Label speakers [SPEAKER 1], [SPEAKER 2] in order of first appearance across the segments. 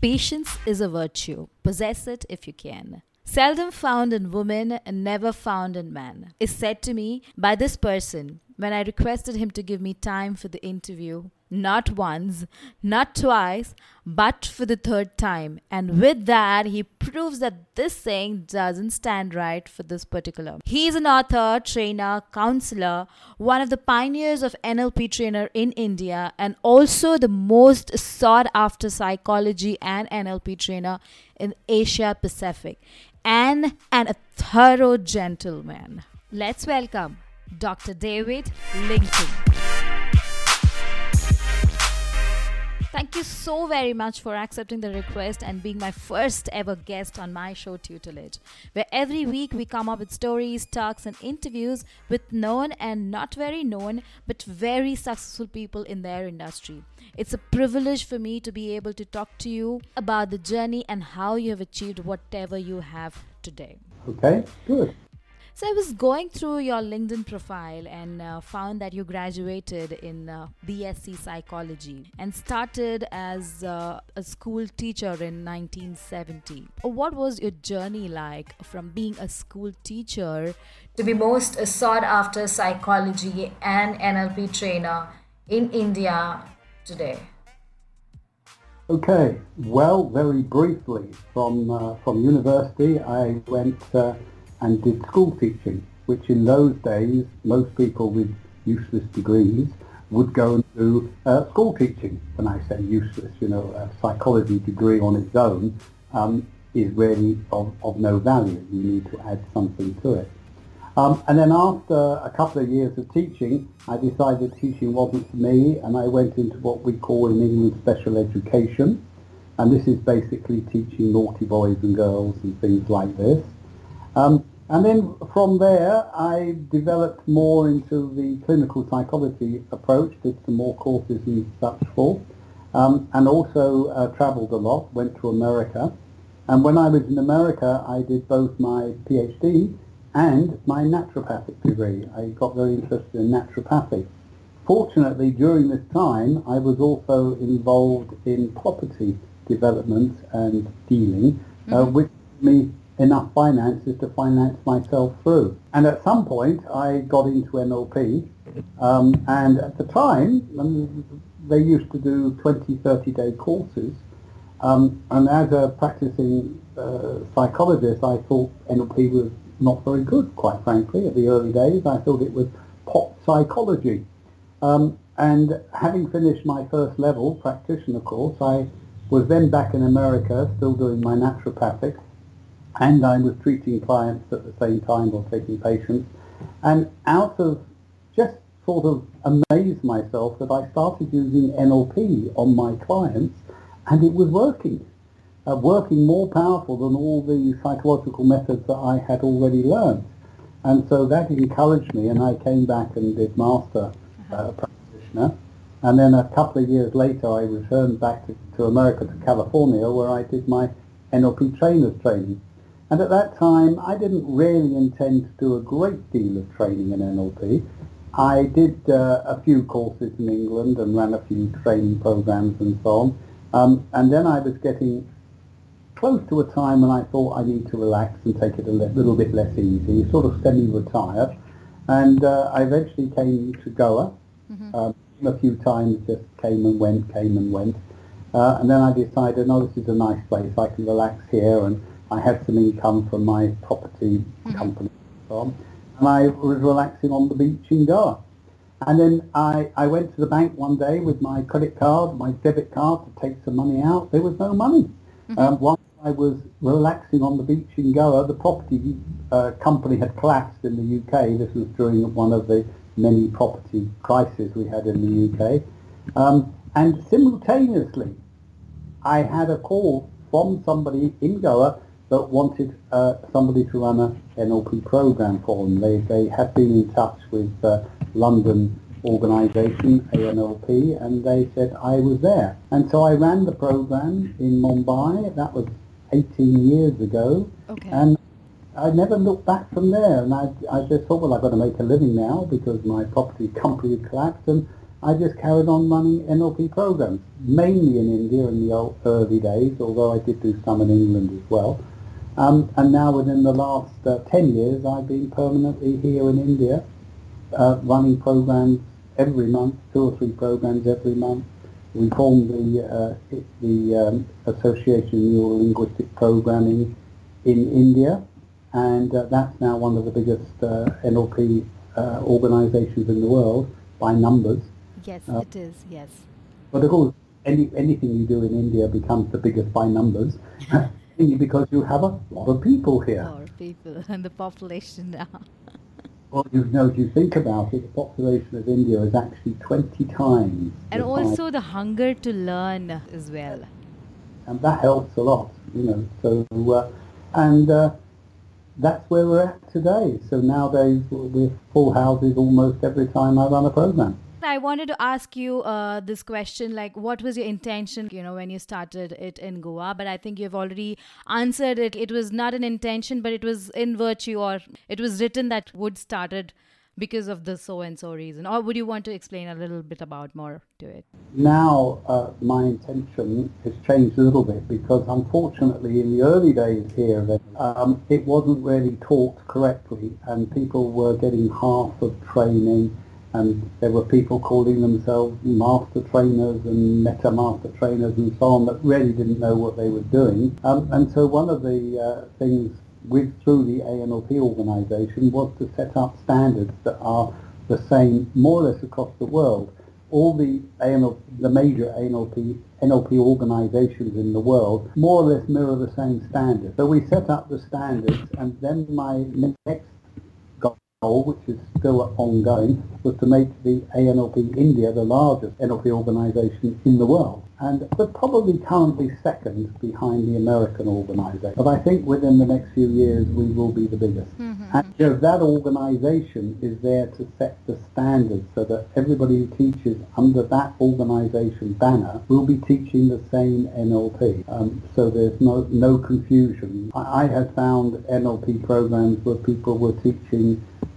[SPEAKER 1] Patience is a virtue. Possess it if you can. Seldom found in woman and never found in man is said to me by this person when I requested him to give me time for the interview. Not once, not twice, but for the third time. And with that, he proves that this saying doesn't stand right for this particular. He is an author, trainer, counselor, one of the pioneers of NLP trainer in India, and also the most sought after psychology and NLP trainer in Asia Pacific, and a thorough gentleman. Let's welcome Dr. David Lincoln. Thank you so very much for accepting the request and being my first ever guest on my show Tutelage, where every week we come up with stories, talks and interviews with known and not very known but very successful people in their industry. It's a privilege for me to be able to talk to you about the journey and how you have achieved whatever you have today.
[SPEAKER 2] Okay, good.
[SPEAKER 1] So I was going through your LinkedIn profile and found that you graduated in BSc Psychology and started as a school teacher in 1970. What was your journey like from being a school teacher to be most sought after psychology and NLP trainer in India today?
[SPEAKER 2] Okay, well, very briefly, from university I went and did school teaching, which in those days most people with useless degrees would go and do school teaching. When I say useless, a psychology degree on its own is really of no value. You need to add something to it. And then after a couple of years of teaching, I decided teaching wasn't for me, and I went into what we call in England special education. And this is basically teaching naughty boys and girls and things like this. And then from there, I developed more into the clinical psychology approach, did some more courses and such forth, and also travelled a lot, went to America. And when I was in America, I did both my PhD and my naturopathic degree. I got very interested in naturopathy. Fortunately, during this time, I was also involved in property development and dealing, which gave me enough finances to finance myself through. And at some point I got into NLP, and at the time they used to do 20, 30-day courses, and as a practicing psychologist I thought NLP was not very good, quite frankly. At the early days I thought it was pop psychology, and having finished my first level practitioner course, I was then back in America still doing my naturopathic, and I was treating clients at the same time, or taking patients, and out of just sort of amazed myself that I started using NLP on my clients, and it was working more powerful than all the psychological methods that I had already learned. And so that encouraged me, and I came back and did master practitioner, and then a couple of years later I returned back to America, to California, where I did my NLP trainers training. And at that time, I didn't really intend to do a great deal of training in NLP. I did a few courses in England and ran a few training programs and so on. And then I was getting close to a time when I thought I need to relax and take it a little bit less easy, sort of semi-retired. And I eventually came to Goa. A few times, just came and went. And then I decided, no, this is a nice place. I can relax here, and I had some income from my property company and so on, and I was relaxing on the beach in Goa. And then I went to the bank one day with my credit card, my debit card, to take some money out. There was no money. While I was relaxing on the beach in Goa, the property company had collapsed in the UK. This was during one of the many property crises we had in the UK. And simultaneously, I had a call from somebody in Goa that wanted somebody to run an NLP program for them. They had been in touch with London organisation, ANLP, and they said I was there. And so I ran the program in Mumbai. That was 18 years ago.
[SPEAKER 1] Okay.
[SPEAKER 2] And I never looked back from there. And I just thought, well, I've got to make a living now because my property company had collapsed. And I just carried on running NLP programs, mainly in India in the early days, although I did do some in England as well. And now within the last 10 years, I've been permanently here in India, running programs every month, 2 or 3 programs every month. We formed the Association of Neuro-Linguistic Programming in India, and that's now one of the biggest NLP organizations in the world by numbers.
[SPEAKER 1] Yes, it is, yes.
[SPEAKER 2] But of course, anything you do in India becomes the biggest by numbers, mainly because you have a lot of people here.
[SPEAKER 1] More people and the population now.
[SPEAKER 2] Well, if you think about it, the population of India is actually 20 times.
[SPEAKER 1] And also the hunger to learn as well.
[SPEAKER 2] And that helps a lot, So, that's where we're at today. So nowadays we're full houses almost every time I run a program.
[SPEAKER 1] I wanted to ask you this question, like, what was your intention, when you started it in Goa? But I think you've already answered it. It was not an intention, but it was in virtue, or it was written that Wood started because of the so-and-so reason. Or would you want to explain a little bit about more to it?
[SPEAKER 2] Now, my intention has changed a little bit because, unfortunately, in the early days here, it wasn't really taught correctly, and people were getting half of training. And there were people calling themselves master trainers and meta master trainers and so on that really didn't know what they were doing. And so one of the things through the ANLP organisation was to set up standards that are the same more or less across the world. All the major NLP organisations in the world more or less mirror the same standards. So we set up the standards, and then my next goal, which is still ongoing, was to make the ANLP India the largest NLP organisation in the world. And we're probably currently second behind the American organisation. But I think within the next few years we will be the biggest. Mm-hmm. And that organisation is there to set the standards so that everybody who teaches under that organisation banner will be teaching the same NLP. So there's no confusion. I have found NLP programs where people were teaching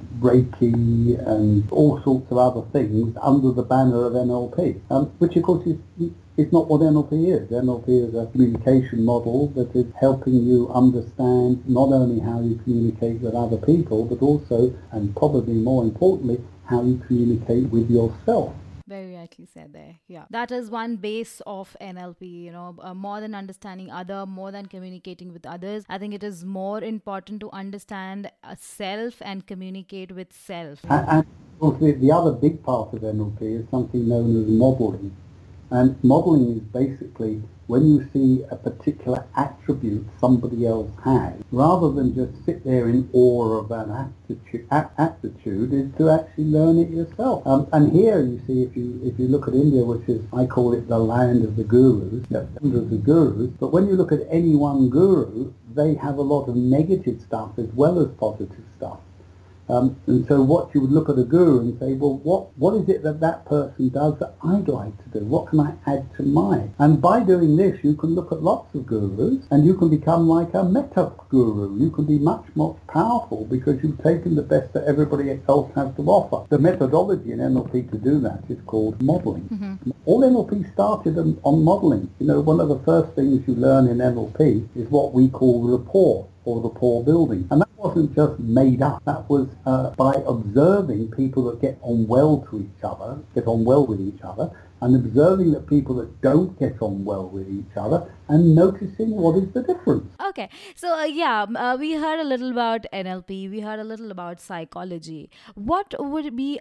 [SPEAKER 2] Reiki and all sorts of other things under the banner of NLP, which of course is not what NLP is. NLP is a communication model that is helping you understand not only how you communicate with other people, but also, and probably more importantly, how you communicate with yourself.
[SPEAKER 1] Very rightly said there. Yeah. That is one base of NLP, more than understanding more than communicating with others. I think it is more important to understand self and communicate with self.
[SPEAKER 2] And the other big part of NLP is something known as modeling. And modeling is basically when you see a particular attribute somebody else has, rather than just sit there in awe of that aptitude, is to actually learn it yourself. And here you see, if you look at India, which is, I call it the land of the gurus, hundreds of gurus, but when you look at any one guru, they have a lot of negative stuff as well as positive stuff. And so what you would look at a guru and say, well, what is it that person does that I'd like to do? What can I add to mine? And by doing this, you can look at lots of gurus and you can become like a meta guru. You can be much more powerful because you've taken the best that everybody else has to offer. The methodology in NLP to do that is called modeling. Mm-hmm. All NLP started on modeling. One of the first things you learn in NLP is what we call rapport, or rapport building. And that wasn't just made up. That was by observing people that get on well with each other, and observing that people that don't get on well with each other, and noticing what is the difference.
[SPEAKER 1] Okay, so we heard a little about NLP, we heard a little about psychology. What would be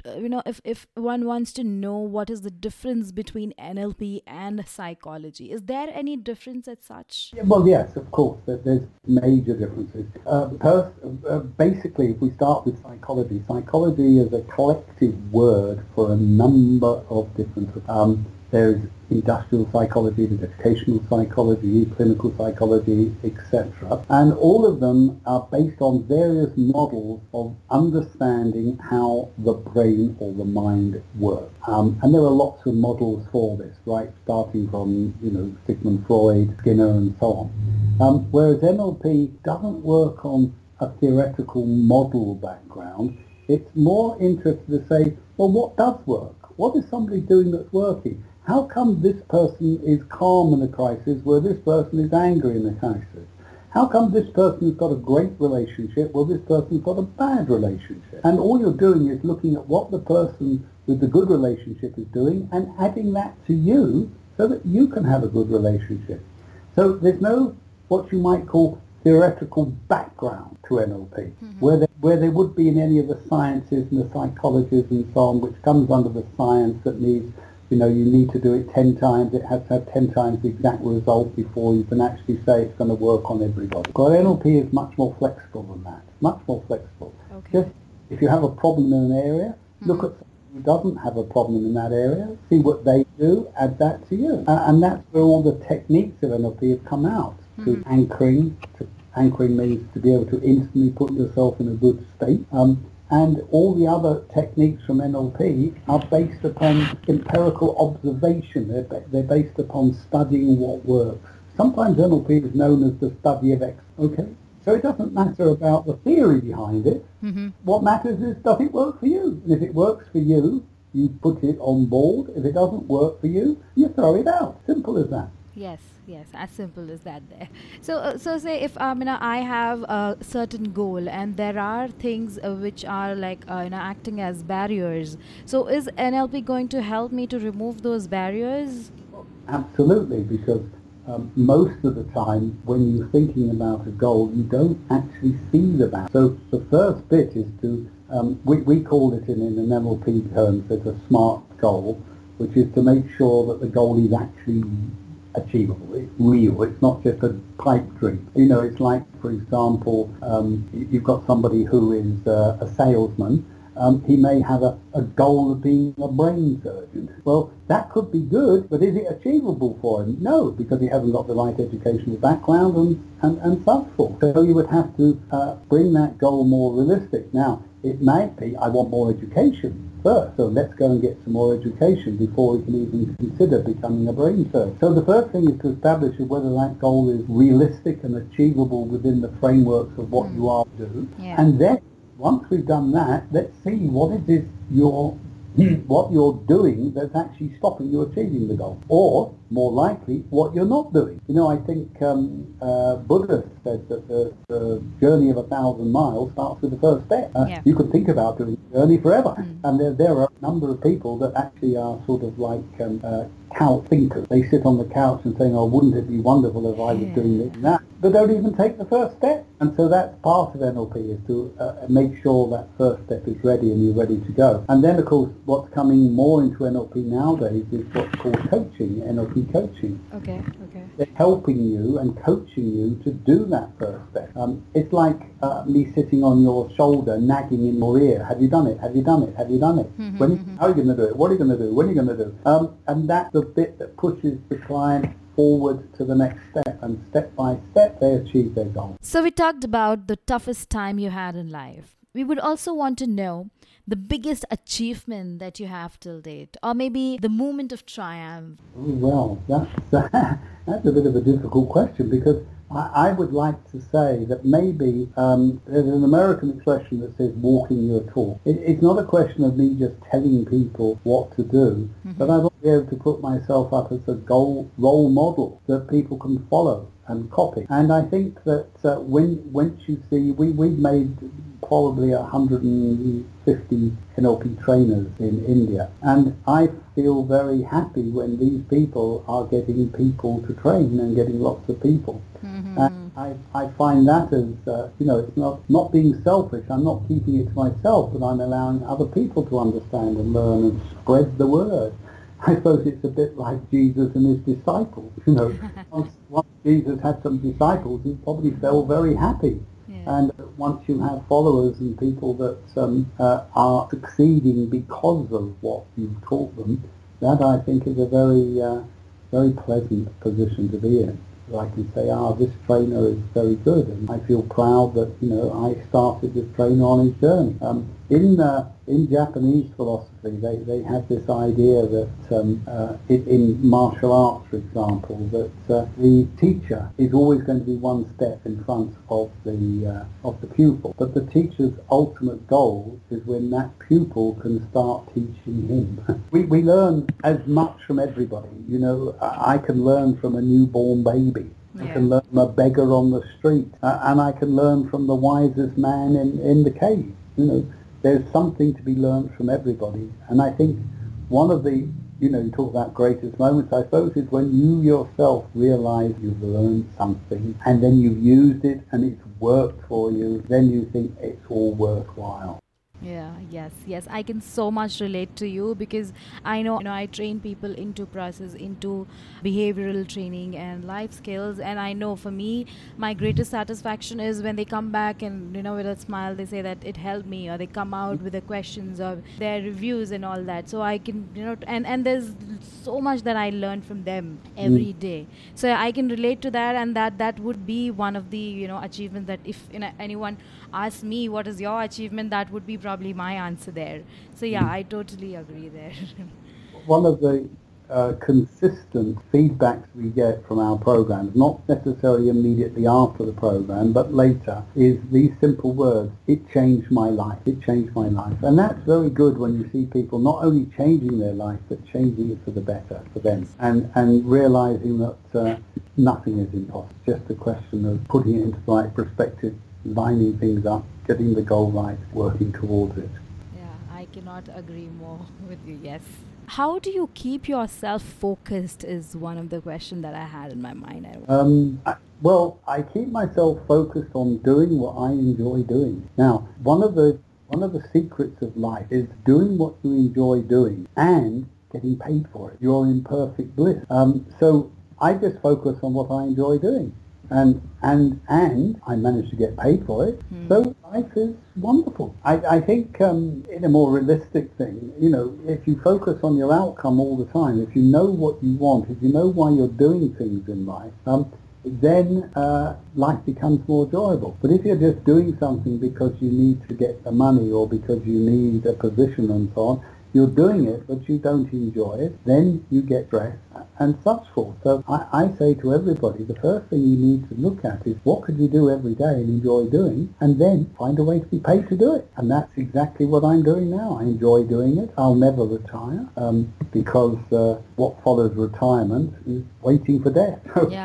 [SPEAKER 1] if one wants to know what is the difference between NLP and psychology? Is there any difference as such?
[SPEAKER 2] Yeah, well, yes, of course, there's major differences. Basically, if we start with psychology, psychology is a collective word for a number of different. There's industrial psychology, there's educational psychology, clinical psychology, etc. And all of them are based on various models of understanding how the brain or the mind works. And there are lots of models for this, right? Starting from, Sigmund Freud, Skinner, and so on. Whereas NLP doesn't work on a theoretical model background. It's more interested to say, well, what does work? What is somebody doing that's working? How come this person is calm in a crisis where this person is angry in a crisis? How come this person has got a great relationship while this person's got a bad relationship? And all you're doing is looking at what the person with the good relationship is doing and adding that to you so that you can have a good relationship. So there's no what you might call theoretical background to NLP, where there would be in any of the sciences and the psychologies and so on, which comes under the science that needs, you need to do it 10 times, it has to have 10 times the exact result before you can actually say it's going to work on everybody. But NLP is much more flexible than that, much more flexible.
[SPEAKER 1] Okay.
[SPEAKER 2] Just if you have a problem in an area, look at someone who doesn't have a problem in that area, see what they do, add that to you. And that's where all the techniques of NLP have come out, to anchoring. Anchoring means to be able to instantly put yourself in a good state. And all the other techniques from NLP are based upon empirical observation. They're based upon studying what works. Sometimes NLP is known as the study of X. Okay? So it doesn't matter about the theory behind it. What matters is, does it work for you? And if it works for you, you put it on board. If it doesn't work for you, you throw it out. Simple as that.
[SPEAKER 1] Yes, as simple as that there. So say if I have a certain goal and there are things which are like acting as barriers. So is NLP going to help me to remove those barriers?
[SPEAKER 2] Absolutely, because most of the time when you're thinking about a goal, you don't actually see the barrier. So the first bit is to, we call it in an NLP terms as a SMART goal, which is to make sure that the goal is actually achievable, it's real, it's not just a pipe dream. It's like, for example, you've got somebody who is a salesman, he may have a goal of being a brain surgeon. Well, that could be good, but is it achievable for him? No, because he hasn't got the right educational background and such forth. So you would have to bring that goal more realistic. Now, it might be, I want more education first, so let's go and get some more education before we can even consider becoming a brain surgeon. So the first thing is to establish whether that goal is realistic and achievable within the frameworks of what you are to do.
[SPEAKER 1] Yeah.
[SPEAKER 2] And then, once we've done that, let's see what it is what you're doing that's actually stopping you achieving the goal. Or, more likely, what you're not doing. I think Buddha said that the journey of 1,000 miles starts with the first step. You could think about doing the journey forever. And there are a number of people that actually are sort of like couch thinkers. They sit on the couch and saying, oh, wouldn't it be wonderful if I was doing this and that? But don't even take the first step. And so that's part of NLP, is to make sure that first step is ready and you're ready to go. And then, of course, what's coming more into NLP nowadays is what's called coaching, NLP coaching.
[SPEAKER 1] Okay.
[SPEAKER 2] They're helping you and coaching you to do that first step. It's like me sitting on your shoulder, nagging in your ear. Have you done it? Have you done it? Have you done it? How are you going to do it? What are you going to do? When are you going to do? And that's the bit that pushes the client forward to the next step, and step by step they achieve their goal.
[SPEAKER 1] So we talked about the toughest time you had in life. We would also want to know the biggest achievement that you have till date, or maybe the moment of triumph.
[SPEAKER 2] Well, that's a bit of a difficult question, because I would like to say that maybe there's an American expression that says walking your talk. It's not a question of me just telling people what to do, but I want to be able to put myself up as a role model that people can follow and copy. And I think that once you see, we've made probably 150 NLP trainers in India, and I feel very happy when these people are getting people to train and getting lots of people. And I find that as, it's not being selfish. I'm not keeping it to myself, but I'm allowing other people to understand and learn and spread the word. I suppose it's a bit like Jesus and his disciples. Once Jesus had some disciples, he probably felt very happy. Yeah. And once you have followers and people that are succeeding because of what you've taught them, that I think is a very pleasant position to be in. I can say, this trainer is very good, and I feel proud that, I started this trainer on his journey. In Japanese philosophy, they have this idea that in martial arts, for example, that the teacher is always going to be one step in front of the pupil. But the teacher's ultimate goal is when that pupil can start teaching him. We learn as much from everybody. You know, I can learn from a newborn baby. I can learn from a beggar on the street, and I can learn from the wisest man in the cave. You know, there's something to be learned from everybody. And I think one of the, you talk about greatest moments, I suppose, is when you yourself realise you've learned something and then you've used it and it's worked for you, then you think it's all worthwhile.
[SPEAKER 1] Yeah, yes. I can so much relate to you because I know, I train people into process, into behavioral training and life skills. And I know for me, my greatest satisfaction is when they come back and, with a smile, they say that it helped me, or they come out with the questions or their reviews and all that. So I can, and there's so much that I learn from them every day. So I can relate to that, and that would be one of the, achievements that if anyone asks me what is your achievement, that would be probably my answer there. So I totally agree there.
[SPEAKER 2] One of the consistent feedbacks we get from our programs, not necessarily immediately after the program, but later, is these simple words: it changed my life, it changed my life. And that's very good when you see people not only changing their life, but changing it for the better for them, and realising that nothing is impossible. It's just a question of putting it into the right perspective, lining things up, getting the goal right, working towards it.
[SPEAKER 1] Yeah, I cannot agree more with you, yes. How do you keep yourself focused is one of the questions that I had in my mind.
[SPEAKER 2] I keep myself focused on doing what I enjoy doing. Now, one of the secrets of life is doing what you enjoy doing and getting paid for it. You're in perfect bliss. So I just focus on what I enjoy doing. And I managed to get paid for it. So life is wonderful. I think in a more realistic thing, if you focus on your outcome all the time, if you know what you want, if you know why you're doing things in life, then life becomes more enjoyable. But if you're just doing something because you need to get the money or because you need a position and so on, you're doing it but you don't enjoy it, then you get stressed and such forth. So I say to everybody, the first thing you need to look at is what could you do every day and enjoy doing, and then find a way to be paid to do it. And that's exactly what I'm doing now. I enjoy doing it. I'll never retire because what follows retirement is waiting for death.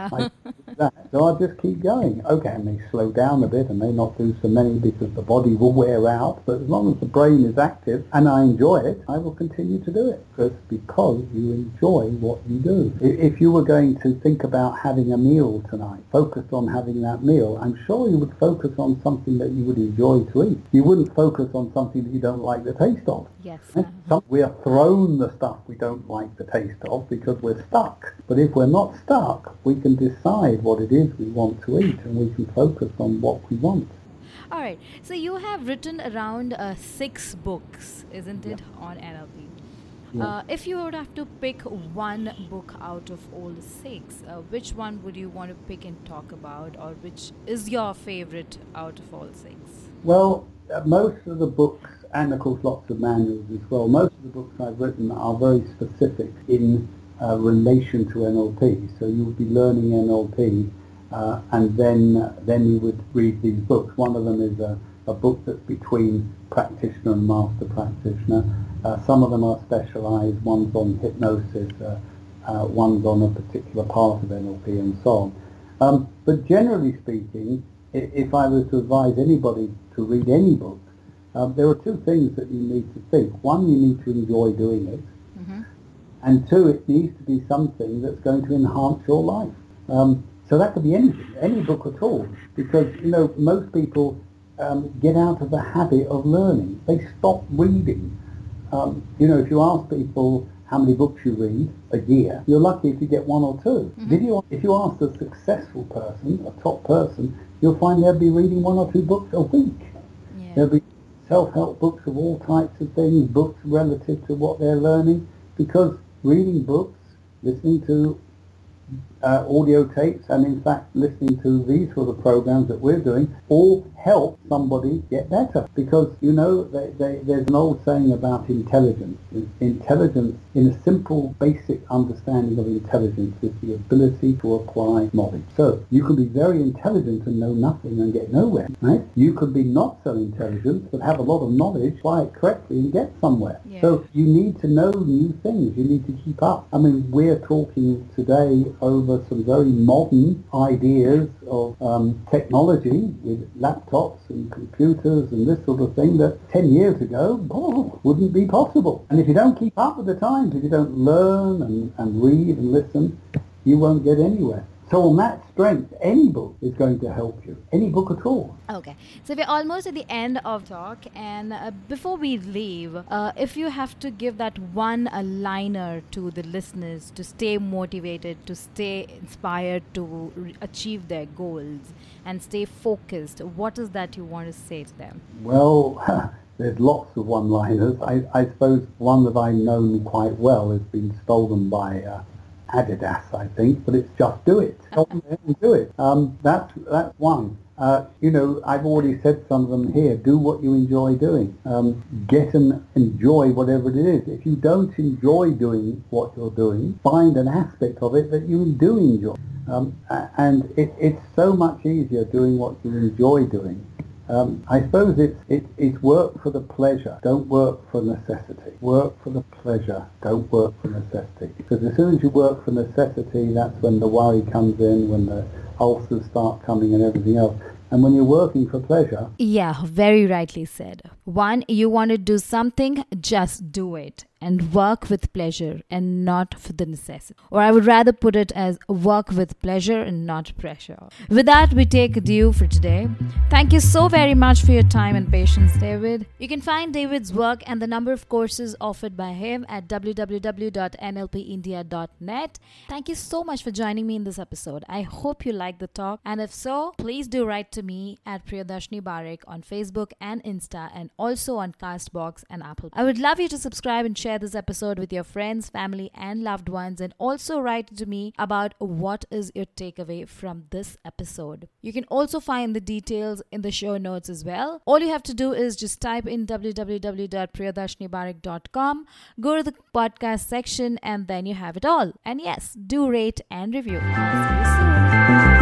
[SPEAKER 2] So I'll just keep going. Okay, I may slow down a bit, I may not do so many because the body will wear out, but as long as the brain is active and I enjoy it, I will continue to do it because you enjoy what you do. If you were going to think about having a meal tonight, focused on having that meal, I'm sure you would focus on something that you would enjoy to eat. You wouldn't focus on something that you don't like the taste of.
[SPEAKER 1] Yes.
[SPEAKER 2] We are thrown the stuff we don't like the taste of because we're stuck. But if we're not stuck, we can decide what it is we want to eat, and we can focus on what we want.
[SPEAKER 1] All right. So you have written around 6 books, isn't it, on NLP? If you would have to pick one book out of all 6, which one would you want to pick and talk about, or which is your favorite out of all 6?
[SPEAKER 2] Well, most of the books, and of course lots of manuals as well, most of the books I've written are very specific in relation to NLP. So you'll be learning NLP and then you would read these books. One of them is a book that's between practitioner and master practitioner. Some of them are specialised. One's on hypnosis, one's on a particular part of NLP and so on. But generally speaking, if I was to advise anybody to read any book, there are 2 things that you need to think. One, you need to enjoy doing it. And 2, it needs to be something that's going to enhance your life. So that could be anything, any book at all, because, most people get out of the habit of learning. They stop reading. If you ask people how many books you read a year, you're lucky if you get 1 or 2. If you ask a successful person, a top person, you'll find they'll be reading 1 or 2 books a week. There'll be self-help books of all types of things, books relative to what they're learning, because reading books, listening to audio tapes and in fact listening to these sort of programs that we're doing all help somebody get better. Because, you know, there's an old saying about intelligence. Intelligence, in a simple, basic understanding of intelligence, is the ability to apply knowledge. So you can be very intelligent and know nothing and get nowhere, right? You could be not so intelligent but have a lot of knowledge, apply it correctly and get somewhere.
[SPEAKER 1] Yeah.
[SPEAKER 2] So you need to know new things. You need to keep up. I mean, we're talking today over some very modern ideas of technology with laptops and computers and this sort of thing that 10 years ago wouldn't be possible. And if you don't keep up with the times, if you don't learn and read and listen, you won't get anywhere. So on that strength, any book is going to help you. Any book at all.
[SPEAKER 1] Okay, so we're almost at the end of talk, and before we leave, if you have to give that one liner to the listeners to stay motivated, to stay inspired to achieve their goals and stay focused, what is that you want to say to them?
[SPEAKER 2] Well, there's lots of one-liners. I suppose one that I know quite well has been stolen by Adidas, I think, but it's just do it. Go on there and do it. That's one. You know, I've already said some of them here. Do what you enjoy doing. Get and enjoy whatever it is. If you don't enjoy doing what you're doing, find an aspect of it that you do enjoy. And it's so much easier doing what you enjoy doing. I suppose it's work for the pleasure. Don't work for necessity. Work for the pleasure. Don't work for necessity. Because as soon as you work for necessity, that's when the worry comes in, when the ulcers start coming and everything else. And when you're working for pleasure...
[SPEAKER 1] Yeah, very rightly said. One, you want to do something, just do it. And work with pleasure and not for the necessity. Or I would rather put it as work with pleasure and not pressure. With that, we take adieu for today. Thank you so very much for your time and patience, David. You can find David's work and the number of courses offered by him at www.nlpindia.net. Thank you so much for joining me in this episode. I hope you liked the talk. And if so, please do write to me at Priyadarshini Barak on Facebook and Insta, and also on Castbox and Apple. I would love you to subscribe and share this episode with your friends, family, and loved ones, and also write to me about what is your takeaway from this episode. You can also find the details in the show notes as well. All you have to do is just type in www.priyadarshinibarak.com, go to the podcast section, and then you have it all. And yes, do rate and review. I'll see you soon.